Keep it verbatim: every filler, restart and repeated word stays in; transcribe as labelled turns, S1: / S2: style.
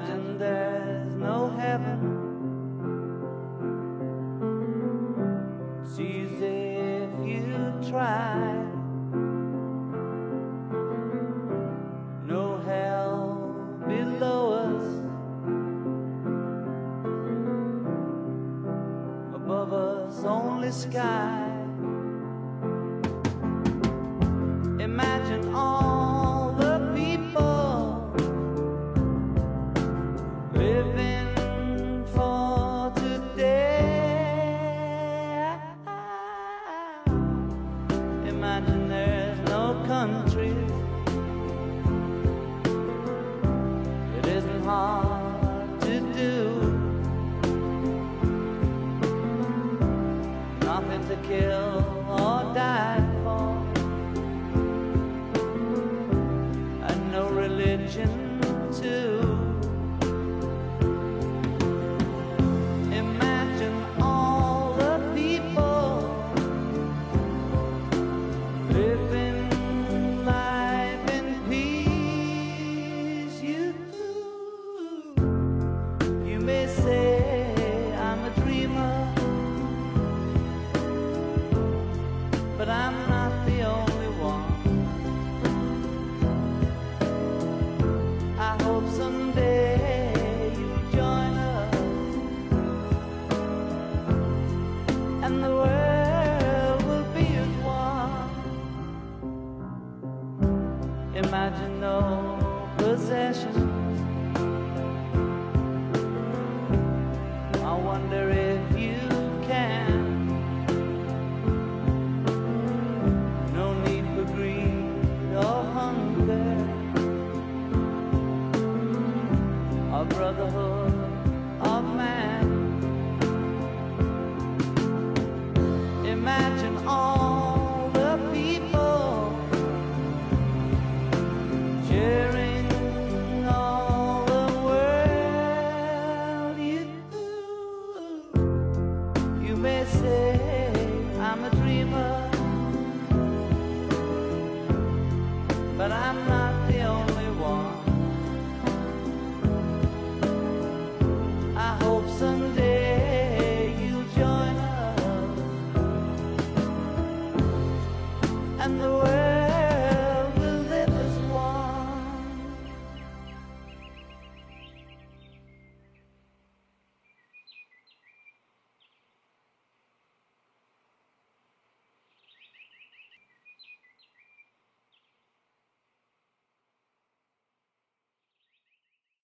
S1: Imagine there's no heaven. It's easy if you try. No hell below us, above us only sky. Imagine all the people living for today. Imagine there's no country. It isn't hard to do. Nothing to kill or die for, and no religion too. Imagine all the people living life in peace. You do. You may say I'm a dreamer, but I'm not the only one. I hope someday you'll join us, and the world will be as one. Imagine no possessions. I wonder if you can. No need for greed or hunger, our brotherhood